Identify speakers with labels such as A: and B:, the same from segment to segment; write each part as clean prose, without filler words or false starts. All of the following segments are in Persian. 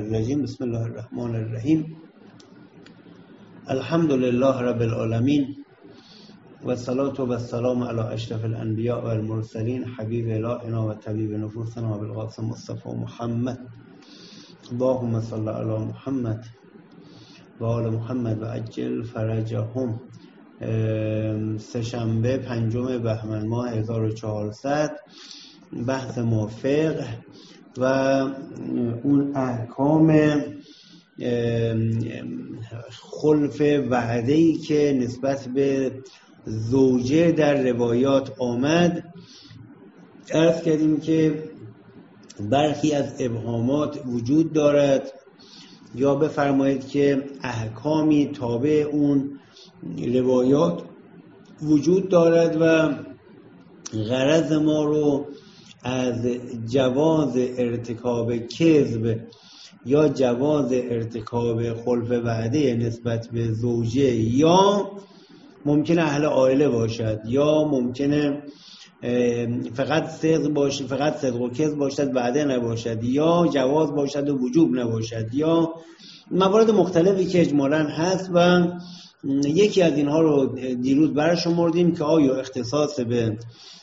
A: الرجیم. بسم الله الرحمن الرحیم. الحمد لله رب العالمین و الصلاة و السلام علی اشرف الانبیاء و المرسلین حبیب الهنا و طبیب نفوسنا ابو القاسم مصطفی محمد. اللهم صل علی محمد و آل محمد و عجل فرجهم. سه‌شنبه 5 بهمن ماه 1400 بحث موافق و اون احکام خلف وعده‌ای که نسبت به زوجه در روایات آمد. عرض کردیم که برخی از ابهامات وجود دارد، یا بفرمایید که احکامی تابع اون روایات وجود دارد و غرض ما رو از جواز ارتکاب کذب یا جواز ارتکاب خلف وعده نسبت به زوجه، یا ممکنه اهل عائله باشد، یا ممکنه فقط صدق باشه، فقط صدق و کذب باشد، وعده نباشد، یا جواز باشد و وجوب نباشد، یا موارد مختلفی که اجمالاً هست. و یکی از اینها رو دیروز برشمردیم که آیا اختصاص به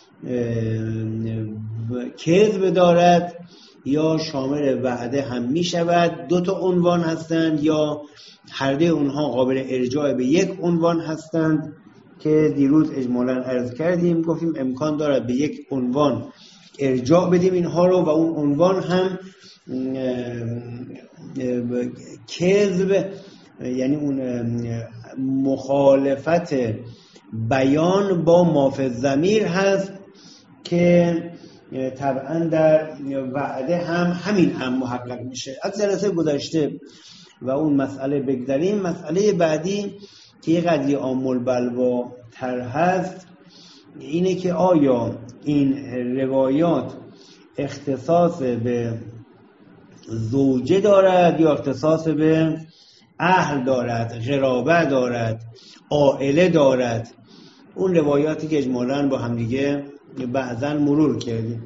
A: کذب دارد یا شامل وعده هم می شود. 2 تا عنوان هستند یا هر دوی اونها قابل ارجاع به یک عنوان هستند که دیروز اجمالاً عرض کردیم. گفتیم امکان دارد به یک عنوان ارجاع بدیم اینها رو و اون عنوان هم کذب، یعنی اون مخالفت بیان با ما فی الضمیر هست که طبعا در وعده هم همین هم محقق میشه. از جلسه گذشته و اون مسئله بگذاریم. مسئله بعدی که یه قدری عامل بلوا تر هست اینه که آیا این روایات اختصاص به زوجه دارد یا اختصاص به اهل دارد، قرابه دارد، عائله دارد. اون روایاتی که اجمالاً با هم دیگه بعضاً مرور کردیم.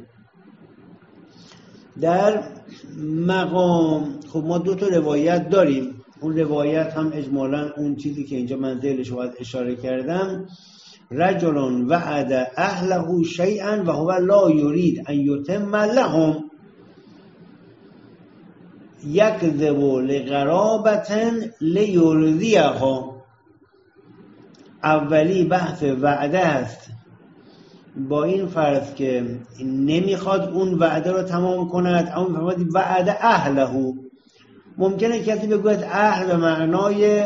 A: در مقام خب ما 2 تا روایت داریم. اون روایت هم اجمالاً اون چیزی که اینجا من ذیلش رو اشاره کردم، رجل وعد اهله شیئا و هو لا یرید ان یتم لهم یکذب لقرابة لیرضیها. اولی بحث وعده است با این فرض که نمیخواد اون وعده رو تمام کند، اما فرمود وعده اهله. ممکنه کسی بگوید اهل به معنای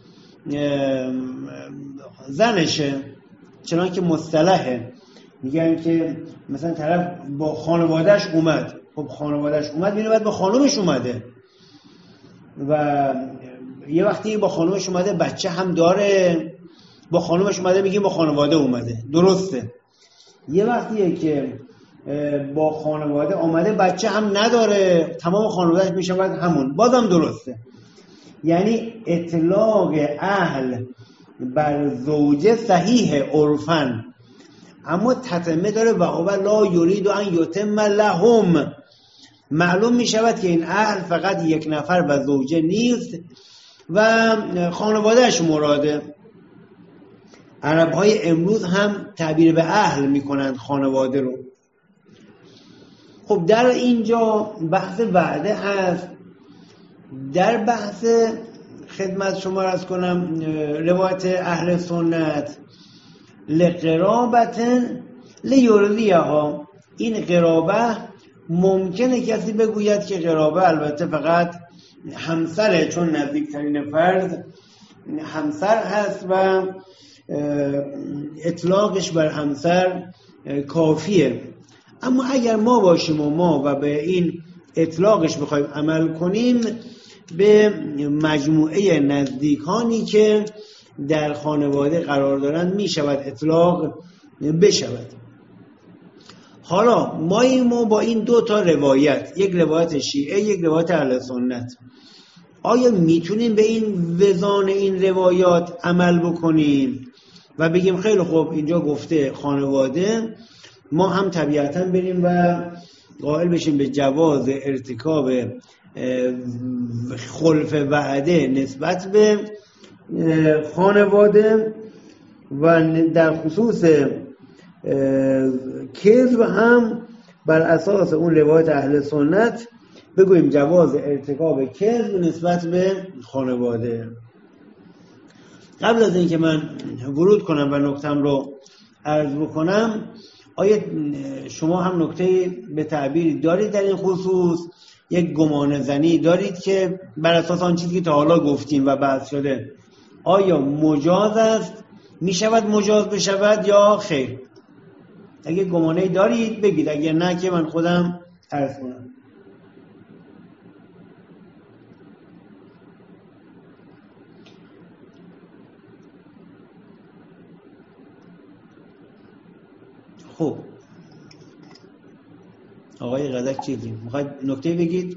A: زنشه، چنانکه مصطلحه. میگن که مثلا طرف با خانوادهش اومد. خب خانوادهش اومد میگه بعد با خانومش اومده، و یه وقتی با خانومش اومده بچه هم داره، با خانومش اومده میگه با خانواده اومده، درسته. یه وقتیه که با خانواده اومده بچه هم نداره، تمام خانوادهش میشه بعد همون، بازم درسته. یعنی اطلاق اهل بر زوجه صحیح عرفاً، اما تتمه داره و هو لا یرید ان یتم لهم. معلوم می شود که این اهل فقط یک نفر و زوجه نیست و خانوادهش مراده. عرب‌های امروز هم تعبیر به اهل می کنند خانواده رو. خب در اینجا بحث وعده هست. در بحث خدمت شما عرض کنم روایت اهل سنت لقرابة لیرضیها. این قرابه ممکنه کسی بگوید که قرابه البته فقط همسره، چون نزدیکترین فرد همسر هست و اطلاقش بر همسر کافیه. اما اگر ما باشیم و به این اطلاقش بخوایم عمل کنیم، به مجموعه نزدیکانی که در خانواده قرار دارند می شود اطلاق بشود. حالا ما با این 2 تا روایت، یک روایت شیعه، یک روایت اهل سنت، آیا میتونیم به این وزان این روایات عمل بکنیم و بگیم خیلی خوب اینجا گفته خانواده، ما هم طبیعتاً بریم و قائل بشیم به جواز ارتکاب خلف وعده نسبت به خانواده و در خصوص کذب هم بر اساس اون روایت اهل سنت بگوییم جواز ارتکاب کذب نسبت به خانواده. قبل از اینکه من ورود کنم و نکتم رو عرض بکنم، آیا شما هم نکته به تعبیری دارید در این خصوص؟ یک گمان زنی دارید که بر اساس آن چیزی که تا حالا گفتیم و بحث شده آیا مجاز است، می شود مجاز بشود یا خیر؟ اگه گمانه‌ای دارید بگید، اگر نه که من خودم عرض کنم. خب آقای غدک چیزی میخواید نکته بگید؟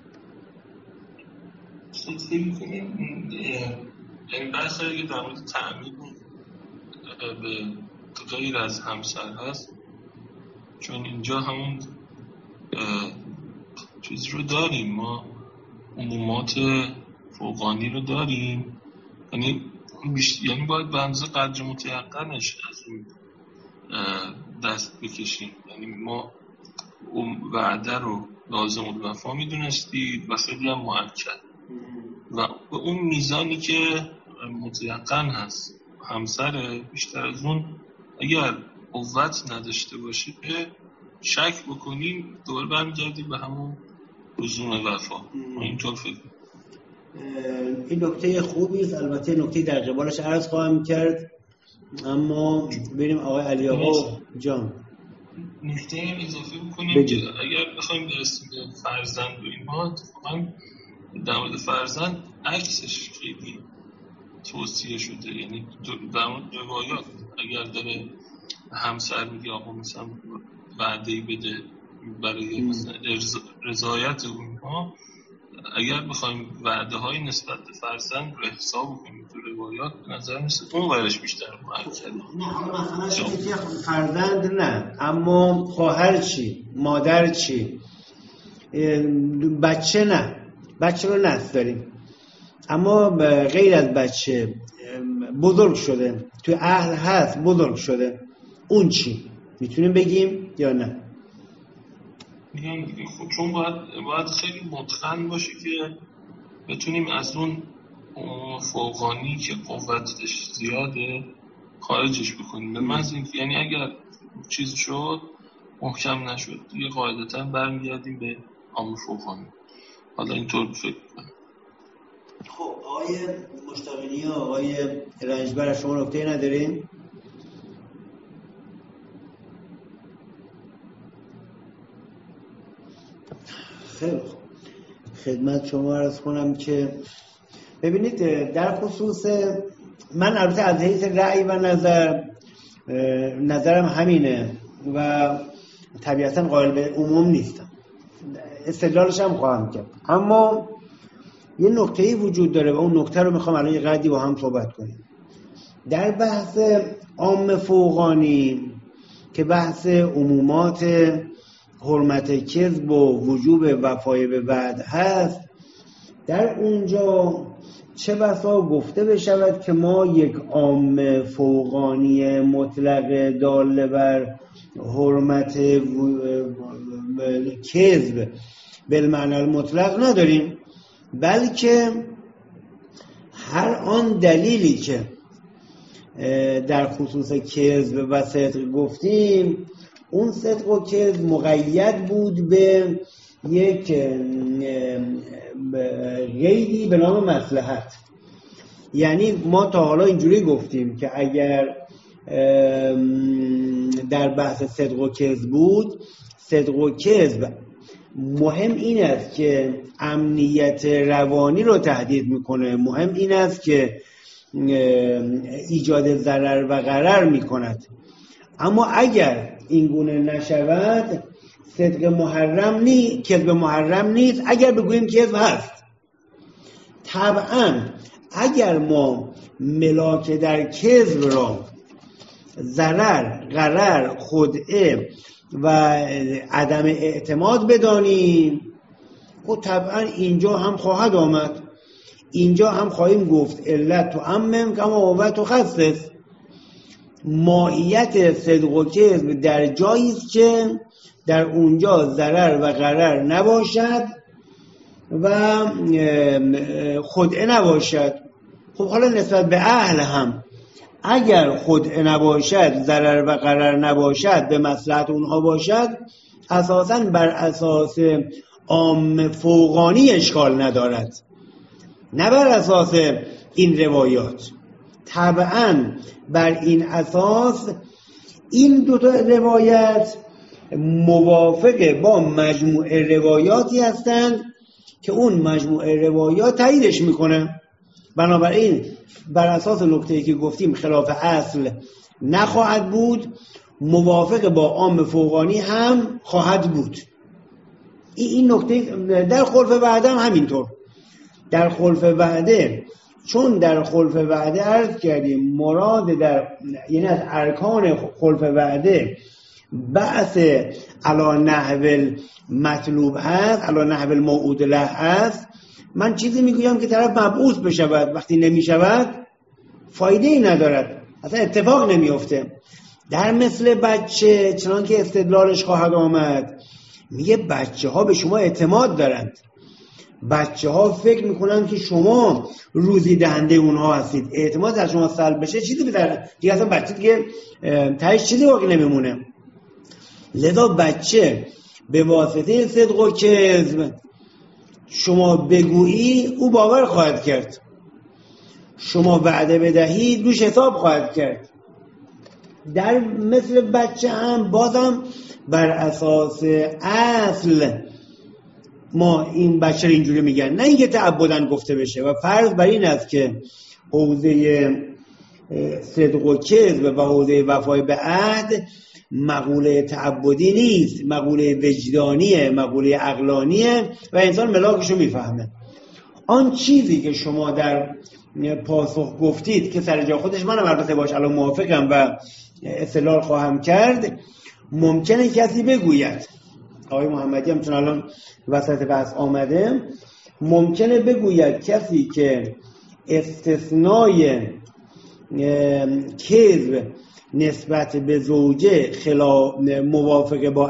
B: فکر می‌کنم این بحث اگه در مورد تعمیم به غیر از همسر هست، چون اینجا همون چیز رو داریم، ما عمومات فوقانی رو داریم، یعنی باید به اندازه قدر متیقنش از اون دست بکشیم. یعنی ما اون وعده رو لازم الوفا میدونستید و خیلی هم مؤکد و به اون میزانی که متیقن هست همسر، بیشتر از اون اگر قوت نداشته باشه که شک بکنیم دوباره برمیگردیم به همون لزوم وفا. اینطور فکر
A: این نکته خوبی است. البته نکته در قبالش عرض خواهم کرد، اما بریم آقای علی آقا جان
B: نکته اضافه بکنیم که اگر بخوایم برسیم به فرزند و اینها، اتفاقا در مورد فرزند عکسش خیلی توصیه شده. یعنی در مورد روایات اگر داره همسر میگه آقا مثلا وعده‌ای بده برای مثلا رضایت اونها، اگر بخوایم وعده های نسبت به فرزند رو حساب کنیم تو روایات، به نظر میسه اون ورش بیشتر مؤکده.
A: نه مثلا که فرزند نه، اما خواهر چی؟ مادر چی؟ بچه نه، بچه رو نست داریم، اما غیر از بچه بزرگ شده، تو اهل هست بزرگ شده، اون چی؟ میتونیم بگیم یا نه؟
B: میگم خب چون باید خیلی متقن باشه که بتونیم از اون فوقانی که قوتش زیاده خارجش بکنیم. به محض اینکه یعنی اگر چیز شد محکم نشد دیگه قاعدتا برمیگردیم به عام فوقانی. حالا اینطور فکر کنم.
A: خب آقای مشتاقینی ها، آقای رنجبر، شما نکته ندارین؟ خیلی خوب، خدمت شما عرض کنم که ببینید در خصوص من البته از حیث رأی و نظرم همینه و طبیعتا قائل به عموم نیستم، استدلالش هم خواهم کرد، اما یه نکته‌ای وجود داره و اون نکته رو میخوام الان یه قدری با هم صحبت کنیم. در بحث عام فوقانی که بحث عمومات حرمت کذب و وجوب وفای به وعده هست، در اونجا چه بسا گفته بشود که ما یک عام فوقانی مطلق داله بر حرمت کذب بالمعنی المطلق نداریم، بلکه هر آن دلیلی که در خصوص کذب و صدق گفتیم، اون صدق و کذب مقید بود به یک قیدی به نام مصلحت. یعنی ما تا حالا اینجوری گفتیم که اگر در بحث صدق و کذب بود، صدق و کذب مهم این است که امنیت روانی رو تهدید میکنه، مهم این است که ایجاد ضرر و غرر میکند. اما اگر این گونه نشود صدق محرم نیست، کذب محرم نیست. اگر بگوییم کذب هست، طبعا اگر ما ملاک در کذب را ضرر، غرر، خدعه و عدم اعتماد بدانیم، خب طبعا اینجا هم خواهد آمد، اینجا هم خواهیم گفت علت تو عمم کما هو تخصص. ماهیت صدق و کذب در جایی است که در اونجا ضرر و غرر نباشد و خدعه نباشد. خب حالا نسبت به اهل هم اگر خدعه نباشد، ضرر و غرر نباشد، به مصلحت اونها باشد، اساساً بر اساس عام فوقانی اشکال ندارد، نه بر اساس این روایات. طبعاً بر این اساس این دو تا روایت موافق با مجموع روایاتی هستند که اون مجموع روایات تاییدش میکنه. بنابراین بر اساس نکته‌ای که گفتیم خلاف اصل نخواهد بود، موافق با عام فوقانی هم خواهد بود. این نکته در خلف وعده هم همینطور. در خلف وعده، چون در خلف وعده عرض کردیم مراد در یعنی از ارکان خلف وعده بحث علی نحو مطلوب هست، علی نحو موعود له هست. من چیزی میگویم که طرف مبعوث بشود، وقتی نمیشود فایده ای ندارد، اصلا اتفاق نمیفته. در مثل بچه چنان که استدلالش خواهد آمد، میگه بچه ها به شما اعتماد دارند، بچه ها فکر میکنن که شما روزی دهنده اونها هستید، اعتماد از شما سلب بشه چیزی بدارن دیگه، اصلا بچه دیگه تهش چیزی باقی نمیمونه. لذا بچه به واسطه صدق و کذب شما بگویی او باور خواهد کرد، شما وعده بدهید روش حساب خواهد کرد. در مثل بچه هم بازم بر اساس اصل ما این بچه رو اینجوری میگن، نه اینکه تعبداً گفته بشه. و فرض بر این است که حوزه صدق و کذب و حوزه وفای به عهد مقوله تعبدی نیست، مقوله وجدانیه، مقوله عقلانیه و انسان ملاکشو میفهمه. آن چیزی که شما در پاسخ گفتید که سر جا خودش، منم البته باش الان موافقم و استدلال خواهم کرد، ممکنه کسی بگوید، آقای محمدی هم چون الان وسط بحث آمده، ممکنه بگوید کسی که استثنای کذب نسبت به زوجه موافق با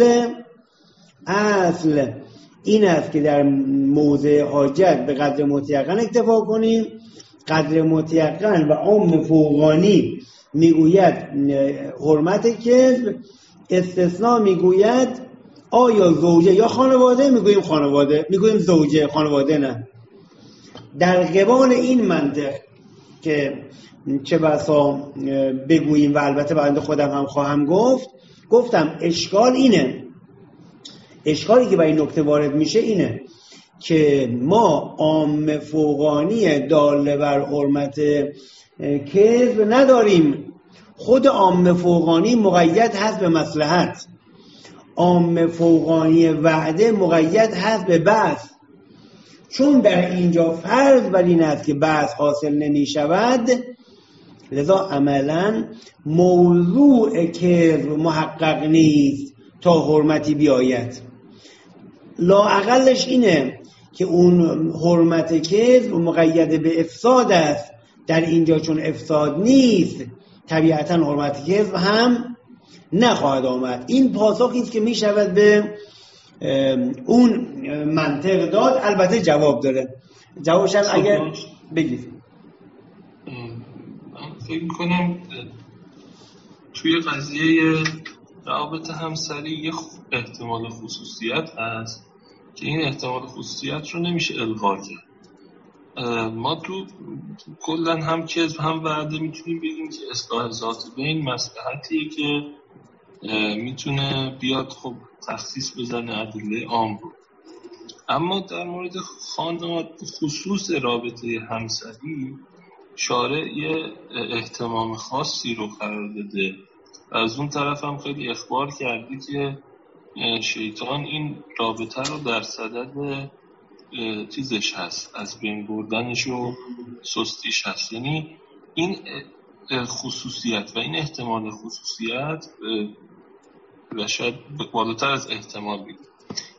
A: اصل این است که در موضع حاجت به قدر متیقن اکتفا کنیم. قدر متیقن و عام فوقانی میگوید حرمت کذب، استثناء میگوید آیا زوجه یا خانواده، میگوییم خانواده، میگوییم زوجه، خانواده نه. در قبال این منطق که چه بسا بگوییم و البته بنده خودم هم خواهم گفتم اشکال اینه، اشکالی که برای این نکته وارد میشه اینه که ما عام فوقانی داله بر حرمت کذب نداریم. خود عام فوقانی مقید هست به مصلحت، عام فوقانی وعده مقید هست به بعث. چون در اینجا فرض بر این است که بعث حاصل نمی شود، لذا عملا موضوع کذب محقق نیست تا حرمتی بیاید. لااقلش اینه که اون حرمت کذب مقید به افساد است. در اینجا چون افساد نیست، طبیعتا حرمت کذب هم نخواهد آمد. این پاسخی است که می شود به اون منطق داد. البته جواب داره، جوابش هم اگر بگید.
B: من فکر کنم توی قضیه روابط همسری یه احتمال خصوصیت هست که این احتمال خصوصیت رو نمیشه الغا کرد. ما تو کلن هم کذب هم وعده میتونیم بگیم که اصلاح ذات بین مصلحتیه که میتونه بیاد خب تخصیص بزنه ادله عام رو. اما در مورد خانواده خصوص رابطه همسری شارع یه اهتمام خاصی رو قرار داده. از اون طرف هم خیلی اخبار کرده که شیطان این رابطه رو در صدد چیزش هست، از بین بردنش و سستیش هست. یعنی این خصوصیت و این احتمال خصوصیت و شاید بالاتر از احتمال بگیم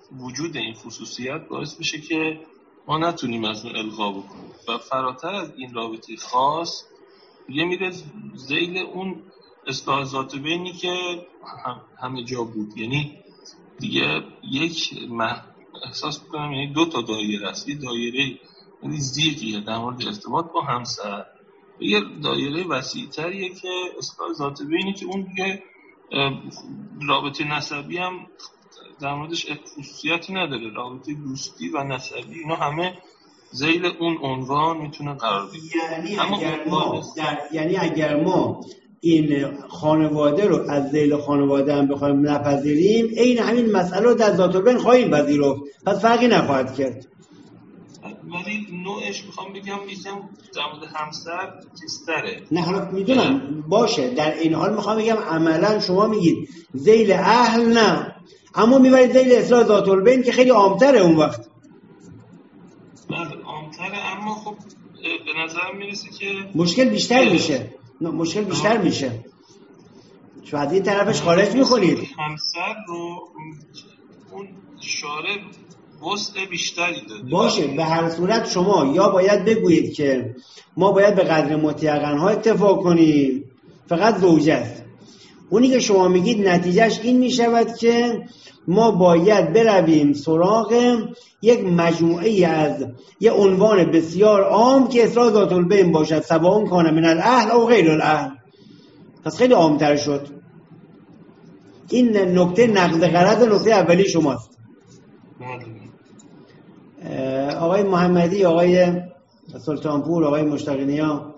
B: وجود این خصوصیت باعث میشه که ما نتونیم از اون الغا بکنیم و فراتر از این رابطه خاص یه میره ذیل اون اصلاح ذات بینی که همه جا بود. یعنی دیگه احساس میکنم یعنی 2 تا دایره است. یه دایره یعنی ضیقیه در مورد ارتباط با همسر، یه دایره وسیع‌تریه که اصلاح ذات بینی که اون دیگه رابطه نسبی هم در موردش خصوصیتی نداره. رابطه دوستی و نسبی اینا همه ذیل اون عنوان میتونه قرار بگیره.
A: یعنی اگر ما این خانواده رو از ذیل خانواده هم بخوایم نپذیریم، این همین مسئله رو در ذات البین خواهیم پذیرفت، پس فرقی نخواهد کرد.
B: ولی نوعش میخوام بگم در مورد همسر چیزتره.
A: نه حالا میدونم باشه، در این حال میخوام بگم عملا شما میگید ذیل اهل نه، اما میبرید ذیل اصلاح ذات البین که خیلی عامتره اون وقت.
B: بله عامتره، اما خب به نظر میرسه که
A: مشکل بیشتر میشه. شما از این طرفش خارج میکنید.
B: همسر رو اون شارع وسع بیشتری داده.
A: باشه، به هر صورت شما یا باید بگویید که ما باید به قدر متیقن‌ها اتفاق کنیم، فقط زوجه است. اونی که شما میگید نتیجهش این میشود که ما باید برویم سراغ یک مجموعه از یه عنوان بسیار عام که اصلاح ذات البین باشد، سواء کان من الاهل او غیر الاهل. پس خیلی عام‌تر شد. این نکته نقد غرض نکته اولی شماست. آقای محمدی، آقای سلطانپور، آقای مشتاق نیا.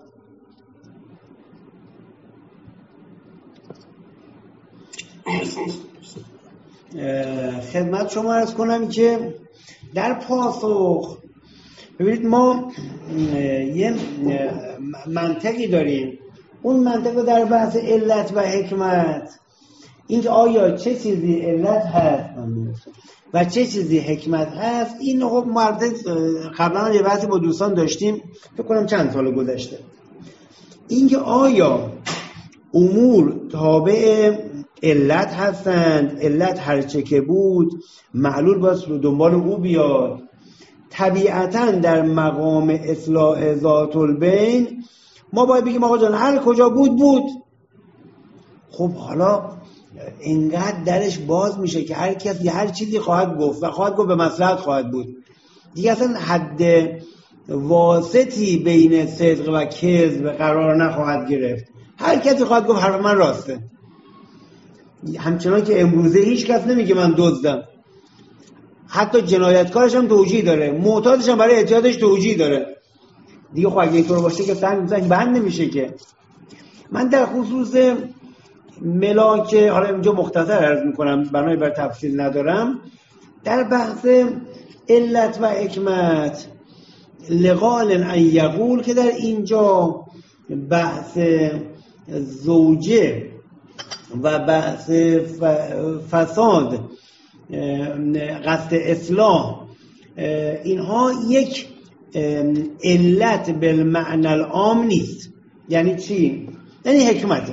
A: خدمت شما عرض کنم که در پاسخ ببینید ما یه منطقی داریم. اون منطقه در بحث علت و حکمت، اینکه آیا چه چیزی علت هست و چه چیزی حکمت هست، این خب قبلا یه بحثی با دوستان داشتیم، فکر کنم چند سال گذشته. اینکه آیا امور تابع علت هستند، علت هرچه که بود معلول باید رو دنبال او بیاد. طبیعتاً در مقام اصلاح ذات البین ما باید بگیم آقا جان هر کجا بود. خب حالا اینقدر درش باز میشه که هر کسی هر چیزی خواهد گفت و خواهد گفت به مصلحت خواهد بود. دیگه اصلا حد واسطی بین صدق و کذب قرار نخواهد گرفت. هر کسی خواهد گفت حرف من راسته. همچنان که امروزه هیچ کس نمیگه من دزدم. حتی جنایتکارش هم توجیه داره، معتادش هم برای اعتیادش توجیه داره. دیگه خب اگه اینطور باشه که سنگ بند نمیشه که. من در خصوص ملاک، حالا اینجا مختصر عرض میکنم بنای بر تفصیل ندارم، در بحث علت و حکمت لقال ان یقول که در اینجا بحث زوجه و بحث فساد، قصد اصلاح، اینها یک علت بالمعنی العام نیست. یعنی چی؟ یعنی حکمته.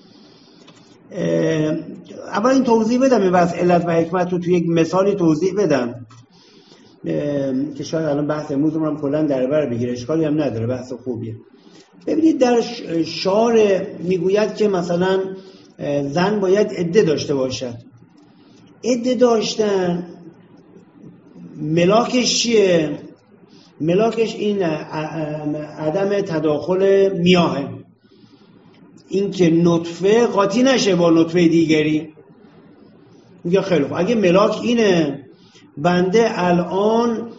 A: اول این توضیح بدم، این بحث علت و حکمت رو توی یک مثالی توضیح بدم که شاید الان بحث امروز رو هم کلا در بر بگیره، اشکالی هم نداره، بحث خوبیه. ببینید در شارع میگوید که مثلا زن باید عده داشته باشد. عده داشتن ملاکش چیه؟ ملاکش این عدم تداخل میاهه، این که نطفه قاطی نشه با نطفه دیگری. میگه خیلی خوب، اگه ملاک اینه، بنده الان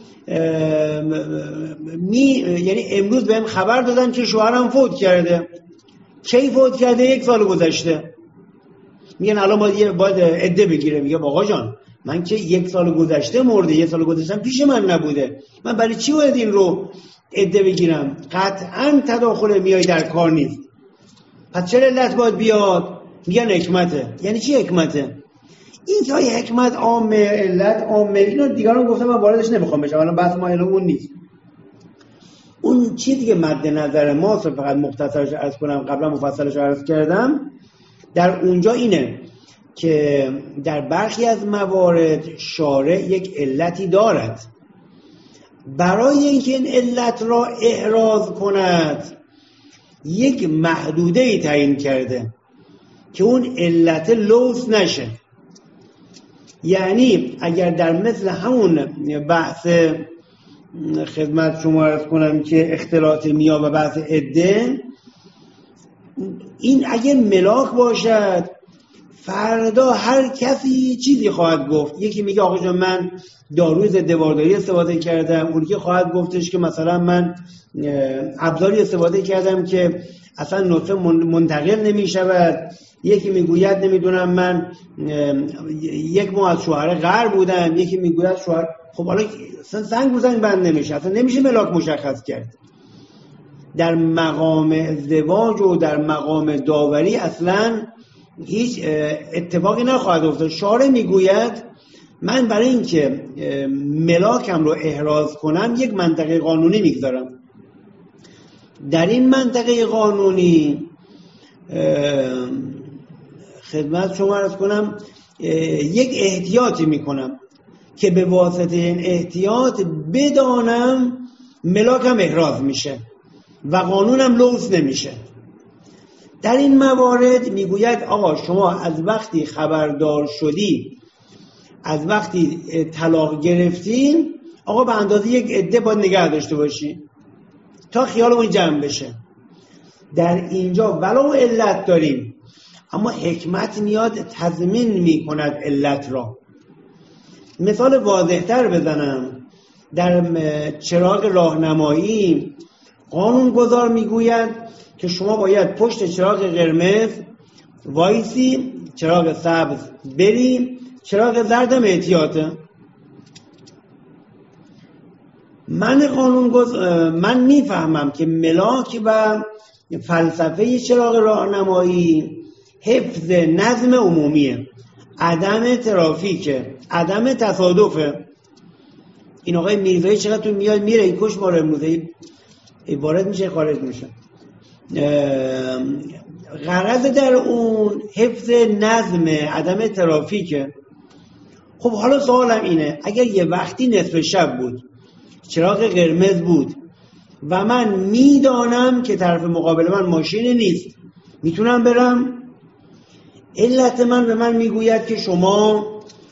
A: یعنی امروز بهم خبر دادن که شوهرم فوت کرده. کی فوت کرده؟ 1 سال گذشته. میگن الان باید عده بگیره. میگه آقا جان من که 1 سال گذشته مرده، 1 سال گذشته پیش من نبوده، من برای چی باید این رو عده بگیرم؟ قطعا تداخل میای در کار نیست. پس چرا علت باید بیاد؟ میگن حکمته. یعنی چی حکمته؟ این که حکمت عامه، علت عامه، اینو دیگران گفتم، من واردش نمیخوام بشم، الان بحث ما اون نیست. اون چیزی که مد نظر ماست فقط مختصرش عرض کنم، قبلا مفصلش عرض کردم. در اونجا اینه که در برخی از موارد شارع یک علتی دارد، برای اینکه این علت را احراز کند یک محدوده ای تعیین کرده که اون علت لوث نشه. یعنی اگر در مثل همون بحث خدمت شما عرض کنم که اختلاط میاه و بحث عده، این اگر ملاک باشد فردا هر کسی چیزی خواهد گفت. یکی میگه آقا جان من داروی ضد وارداری استفاده کردم، اون که خواهد گفتش که مثلا من ابزاری استفاده کردم که اصلا نطفه منتقل نمی شود. یکی میگوید نمیدونم من یک ماه از شوهر غر بودم، یکی میگوید شوهر. خب حالا سنگ رو سنگ بند نمیشه، اصلا نمیشه ملاک مشخص کرد. در مقام ازدواج و در مقام داوری اصلا هیچ اتفاقی نخواهد افتاد. شارع میگوید من برای اینکه ملاکم رو احراز کنم یک منطقه قانونی میگذارم. در این منطقه قانونی خدمت شما عرض کنم یک احتیاطی میکنم که به واسطه این احتیاط بدانم ملاکم احراز میشه و قانونم لوث نمیشه. در این موارد میگوید آقا شما از وقتی خبردار شدی، از وقتی طلاق گرفتین، آقا به اندازه یک عده باید نگه داشته باشی تا خیالمون جمع بشه. در اینجا ولو علت داریم اما حکمت میاد تضمین میکند علت را. مثال واضح‌تر بزنم، در چراغ راهنمایی قانونگذار میگوید که شما باید پشت چراغ قرمز وایسی، چراغ سبز بری، چراغ زردم احتیاطه. من میفهمم که ملاک و فلسفه چراغ راهنمایی حفظ نظم عمومیه، عدم ترافیکه، عدم تصادفه. این آقای میرزایی چقدر تو میاد میره این کش ماره امروزه وارد میشه خارج میشه. غرض در اون حفظ نظم، عدم ترافیکه. خب حالا سوالم اینه، اگر یه وقتی نصف شب بود، چراغ قرمز بود و من میدانم که طرف مقابل من ماشین نیست، میتونم برم؟ علت من به من میگوید که شما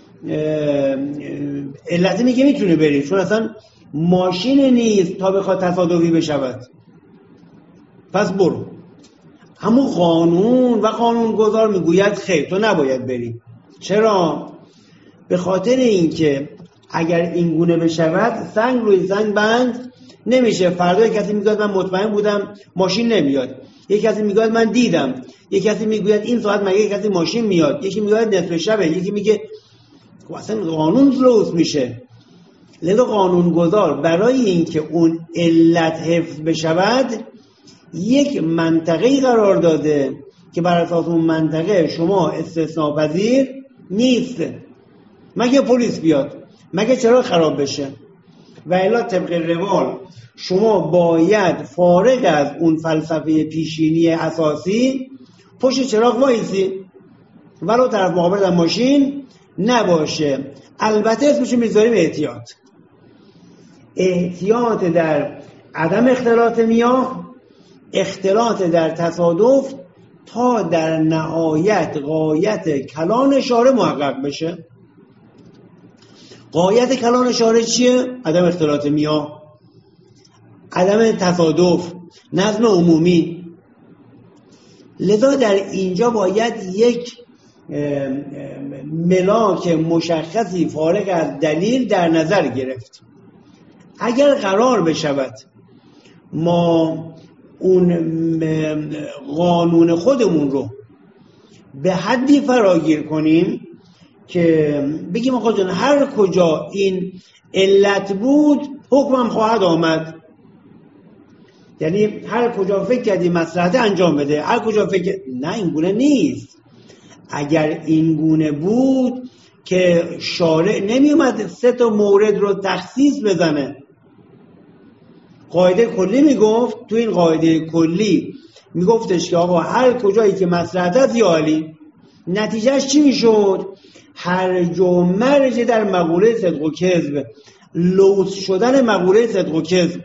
A: علت میگه میتونه بری چون اصلا ماشین نیست تا بخواد تصادفی بشود، پس برو. اما قانون و قانونگذار میگوید خیر تو نباید بری. چرا؟ به خاطر اینکه اگر این گونه بشود سنگ روی سنگ بند نمیشه. فردا یک کسی میگوید من مطمئن بودم ماشین نمیاد، یک کسی میگوید من دیدم، یک کسی میگوید این ساعت مگه یک کسی ماشین میاد، یکی میگوید نصف شبه، یکی میگه اصلا قانون لوث میشه. لذا قانونگذار برای اینکه اون علت حفظ بشود یک منطقه‌ای قرار داده که بر اساس اون منطقه شما استثناپذیر نیست، مگه پلیس بیاد، مگه چرا خراب بشه. و الا طبق روال شما باید فارغ از اون فلسفه پیشینی اساسی پشت چراغ وایسی ولو طرف مقابل در ماشین نباشه. البته اسمشو میذاریم احتیاط. احتیاط در عدم اختلاط میاه، اختلاط در تصادف، تا در نهایت غایت کلان شارع محقق بشه. غایت کلان شارع چیه؟ عدم اختلاط میاه، عدم تصادف، نظم عمومی. لذا در اینجا باید یک ملاک مشخصی فارغ از دلیل در نظر گرفت. اگر قرار بشود ما اون قانون خودمون رو به حدی فراگیر کنیم که بگیم آقا جان هر کجا این علت بود حکمم خواهد آمد، یعنی هر کجا فکر کردی مصلحت انجام بده، هر کجا فکر نه، این گونه نیست. اگر این گونه بود که شارع نمی اومد 3 مورد رو تخصیص بزنه. قاعده کلی میگفت، تو این قاعده کلی میگفتش که آقا هر کجایی که مصلحت هست یا علی، نتیجهش چی میشد؟ هرج و مرج در مقوله صدق و کذب، لوث شدن مقوله صدق و کذب.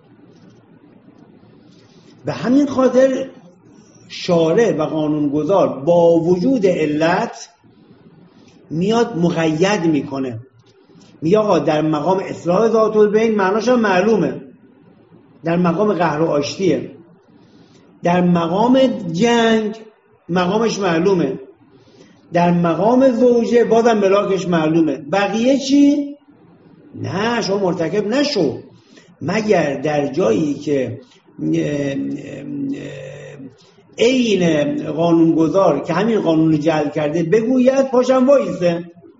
A: به همین خاطر شارع و قانونگذار با وجود علت میاد مقید میکنه، میگه آقا در مقام اصلاح ذات البین معناش هم معلومه، در مقام قهر و آشتیه، در مقام جنگ مقامش معلومه، در مقام زوجه بازم ملاکش معلومه، بقیه چی؟ نه شما مرتکب نشو مگر در جایی که عین قانونگذار که همین قانون جعل کرده بگوید پاشم وایسه،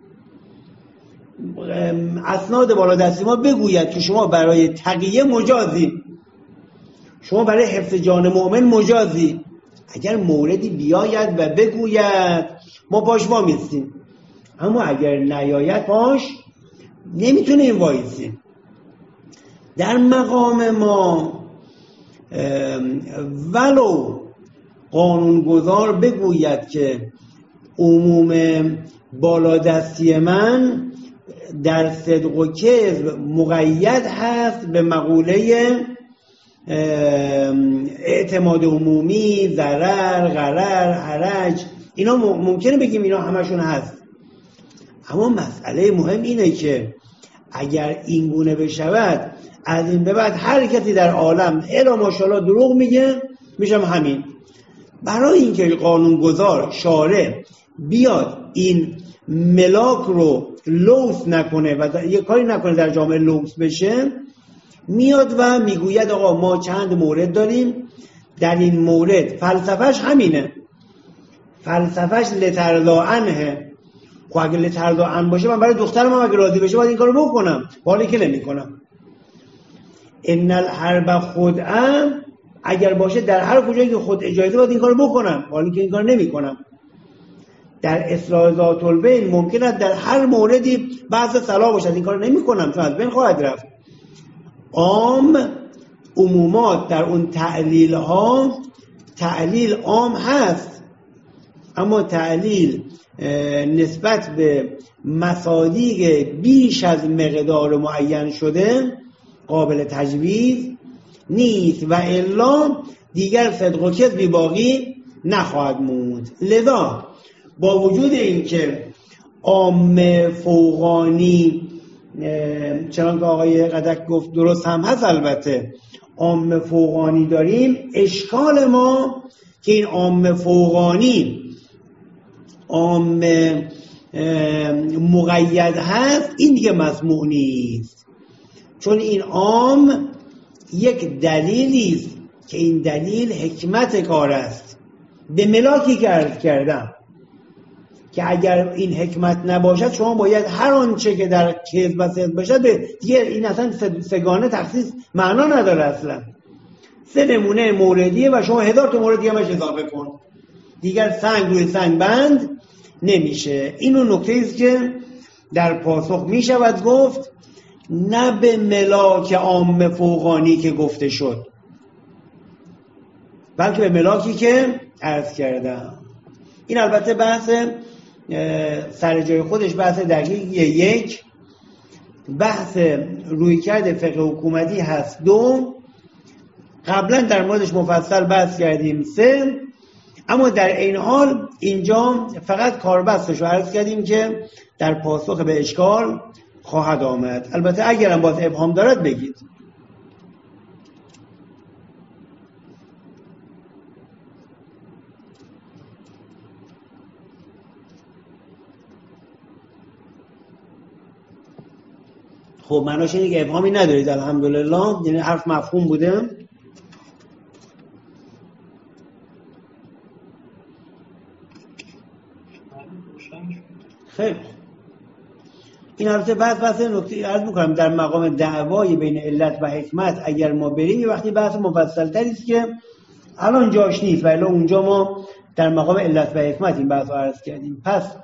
A: اسناد بالادستی ما بگوید که شما برای تقیه مجازی، شما برای حفظ جان مؤمن مجازی. اگر موردی بیاید و بگوید ما پاش وامیستیم، اما اگر نیاید پاش نمیتونیم وایسیم. در مقام ما ولو قانونگذار بگوید که عموم بالادستی من در صدق و کذب مقید هست به مقوله اعتماد عمومی، ضرر، غرر، حرج، اینا ممکنه بگیم اینا همشون هست، اما مسئله مهم اینه که اگر این گونه بشود از این به بعد هر کسی در عالم الا ماشاءالله دروغ میگه میشم همین. برای اینکه قانونگذار شارع بیاد این ملاک رو لوث نکنه و یه کاری نکنه در جامعه لوث بشه، میاد و میگوید آقا ما چند مورد داریم، در این مورد فلسفهش همینه، فلسفهش لترضا عنه. خب اگه لترضا عنه باشه من برای دخترم هم اگه راضی بشه باید این کارو بکنم، حالی که نمی‌کنم. ان الحرب خدعه، اگر باشه در هر کجایی که خود اجازه باید این کارو بکنم، حالی که این کارو نمی‌کنم. در اصلاح ذات البین ممکن است در هر موردی بحث صلاح باشه، این کارو نمی‌کنم چون از بین خواهد رفت. عام عمومات در اون تعلیل ها تعلیل عام هست، اما تعلیل نسبت به مصادیق بیش از مقدار معین شده قابل تجویز نیست و الا دیگر صدق و کذبی باقی نخواهد موند. لذا با وجود اینکه عام فوقانی چنان که آقای قدک گفت درست هم هست، البته عام فوقانی داریم، اشکال ما که این عام فوقانی عام مقید هست، این دیگه مسموع نیست، چون این عام یک دلیلی است که این دلیل حکمت کار است. به ملاکی که عرض کردم که اگر این حکمت نباشد شما باید هر آنچه که در کذب و صدق باشد به دیگه این اصلا سگانه تخصیص معنا نداره، اصلا 3 نمونه موردیه و شما 1000 تا مورد دیگه همش اضافه کن، دیگر سنگ روی سنگ بند نمیشه. اینو نکته است که در پاسخ میشود گفت، نه به ملاک عام فوقانی که گفته شد، بلکه به ملاکی که عرض کردم. این البته بحث سر جای خودش بحث دقیق 1، بحث رویکرد فقه حکومتی هست 2، قبلا در موردش مفصل بحث کردیم 3، اما در این حال اینجا فقط کاربستش رو عرض کردیم که در پاسخ به اشکال خواهد آمد. البته اگرم باز ابهام دارد بگید. خب معناش اینه که ابهامی ندارید الحمدلله، یعنی حرف مفهوم بوده. خیلی این البته بحث نکته عرض میکنم در مقام دعوای بین علت و حکمت اگر ما بریم یه وقتی بحث مفصل تری است که الان جاش نیست، ولی اونجا ما در مقام علت و حکمت این بحث رو عرض کردیم. پس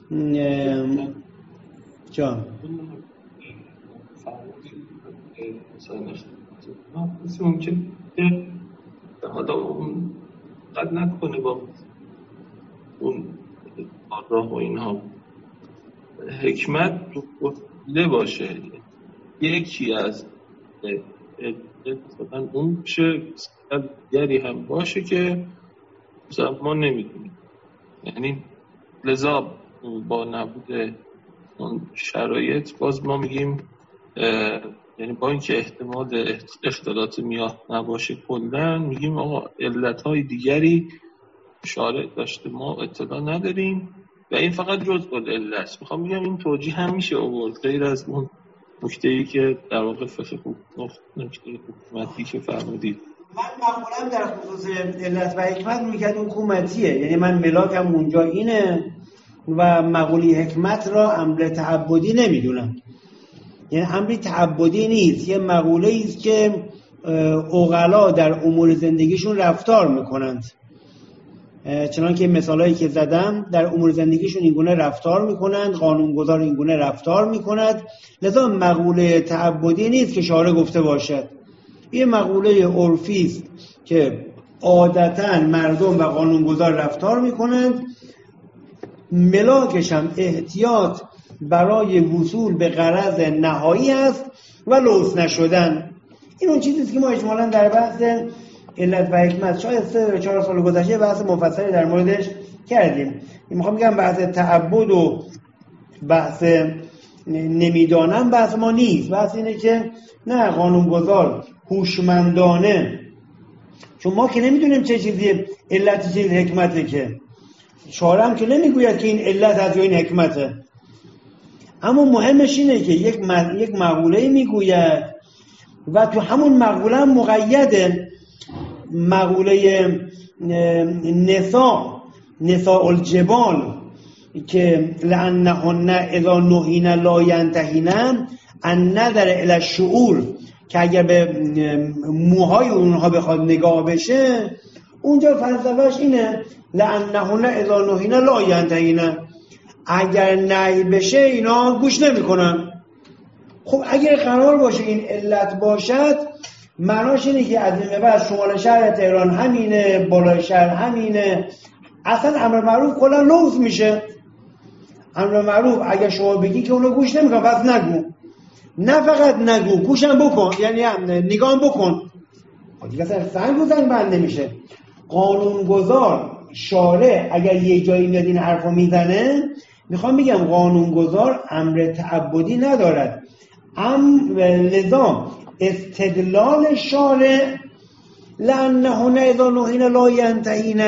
A: جان
B: ممکن آدم قد نکنه با اون آراه و اینها. حکمت تو وسیله باشه، یکی از مثلا اون چه دیگری هم باشه که مثلا ما نمیدونیم. یعنی لذا با نبود اون شرایط باز ما میگیم یعنی با اینکه احتمال اختلاط میاه نباشه کلاً میگیم آقا علتهای دیگری شارع داشته ما اطلاع نداریم و این فقط جزء العلت. میخوام بگم این توجیه هم میشه آورد غیر از اون نکته‌ای که در واقع فقه حکومتی که فرمودید.
A: من مقولم در خصوص علت و حکمت میگم حکومتیه، یعنی من ملاکم اونجا اینه و مقوله حکمت را امر تعبدی نمیدونم، یعنی امری تعبدی نیست، یه مقوله است که عقلا در امور زندگیشون رفتار میکنند، چنان که مثالایی که زدم در امور زندگیشون اینگونه رفتار میکنند، قانونگذار اینگونه رفتار میکند، لذا مقوله تعبدی نیست که شارع گفته باشد. این مقوله عرفی است که عادتاً مردم و قانونگذار رفتار میکنند، ملاکش هم احتیاط برای وصول به غرض نهایی است و لوث نشدن. این اون چیزیست که ما اجمالاً در بحث علت و حکمت شاید 3-4 سال گذشته بحث مفصلی در موردش کردیم. میخوام بگم بحث تعبد و بحث نمیدانم بحث ما نیست، بحث اینه که نه قانونگذار هوشمندانه، چون ما که نمیدونیم چه چیزی علت چیز حکمته، که شارع هم که نمیگوید که این علت از یا این حکمته، اما مهمش اینه که یک مقوله میگوید و تو همون مقوله هم مقیده. مقوله نساء الجبال که لأنهن اذا نهین لا ینتهین ان نظر الی الشعور، که اگر به موهای اونها بخواد نگاه بشه، اونجا فلسفهش اینه لأنهن اذا نهین لا ینتهین، اگر نهی بشه اینا گوش نمیکنن. خب اگر قرار باشه این علت باشد، معناش اینه که از این بعد شمال شهر تهران همینه، بالای شهر همینه، اصلا امر معروف کلا لوث میشه. امر معروف اگر شما بگی که اونو گوش نمیکنن، پس نگو. نه فقط نگو، گوشم بکن، یعنی نگام بکن. دیگه اصلا سنگ و زنگ بند نمیشه. قانونگذار شارع اگر یه جایی میاد این حرفو میزنه، میخوام بگم قانونگذار امر تعبدی ندارد. لذا استدلال شارع لأنهن اذا نهین لا ینتهین،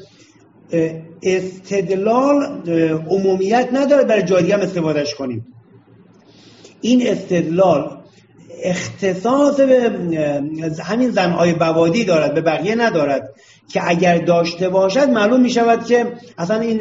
A: استدلال عمومیت نداره برای جای دیگه هم استفادهش کنیم. این استدلال اختصاص به همین زنهای بوادی دارد، به بقیه ندارد، که اگر داشته باشد معلوم می شود که اصلا این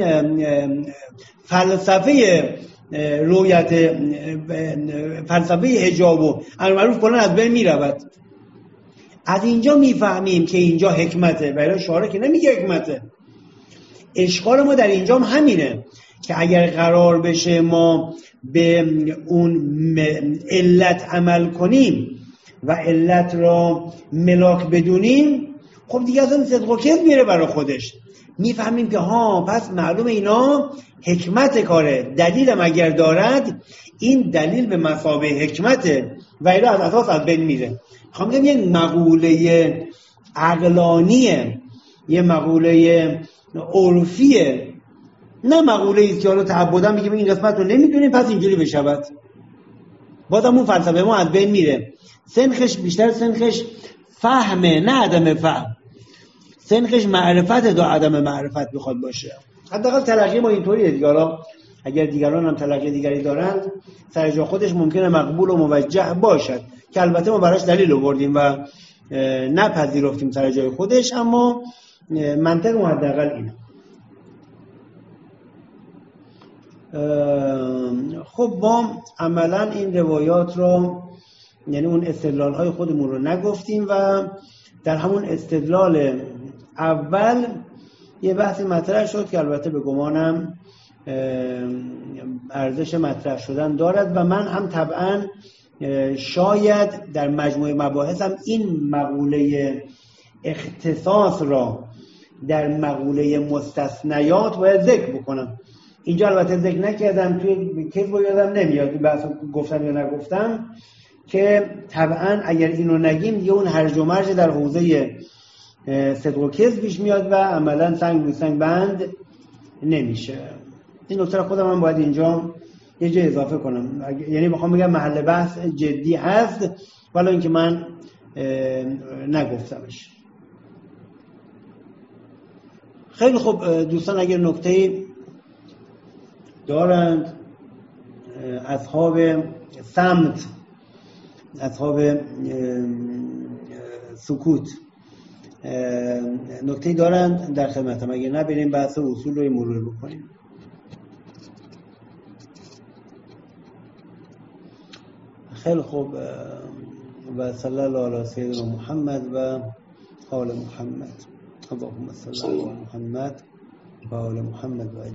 A: فلسفه رویت، فلسفه حجاب و امر معروف کلا از بین می رود. از اینجا میفهمیم که اینجا حکمته، برای شارع که نمیگه حکمته. اشکال ما در اینجا هم همینه که اگر قرار بشه ما به اون علت عمل کنیم و علت را ملاک بدونیم، خب دیگه اصلا صدق و کذب میره برای خودش. میفهمیم که ها پس معلوم اینا حکمت کاره، دلیلم اگر دارد این دلیل به مثابه حکمته و اینا از اساس از بین میره. میخوام بگم یه مقوله عقلانیه، یه مقوله عرفیه، نه مقوله ایست که حالا تعبداً بگیم این قسمت رو نمیدونیم پس اینجوری بشود. بازم اون فلسفه ما از بین میره. سنخش بیشتر سنخش فهمه، نه عدم فهم. سنخش معرفت دا عدم معرفت بخواد باشه. حداقل تلقی ما اینطوریه دیگه. حالا اگر دیگران هم تلقی دیگری دارند سر جا خودش ممکنه مقبول و موجه باشد، که البته ما براش دلیل آوردیم و نپذیرفتیم سر جای خودش، اما منطق ما حداقل اینه. خب ما عملا این روایات رو، یعنی اون استدلال های خودمون رو نگفتیم و در همون استدلال اول یه بحثی مطرح شد که البته به گمانم ارزش مطرح شدن دارد و من هم طبعا شاید در مجموعه مباحثم این مقوله اختصاص را در مقوله مستثنیات باید ذکر بکنم. اینجا البته ذکر نکردم، توی کذب و یادم نمیاد بحث گفتم یا نگفتم که طبعا اگر اینو نگیم یه اون هرج و مرج در حوزه صدق و کذب پیش میاد و عملا سنگ روی سنگ بند نمیشه. این نکته خودم هم باید اینجا یه جا اضافه کنم، یعنی بخوام بگم محل بحث جدی هست ولی اینکه من نگفتمش. خیلی خوب دوستان، اگر نکته دارند اصحاب صمت، اصحاب سکوت نکته دارند در خدمتم، اگر نه بریم بحث اصول رو مرور بکنیم. خیلی خوب، و صلی الله علی سیدنا محمد و آل محمد. اللهم صل علی محمد و آل محمد و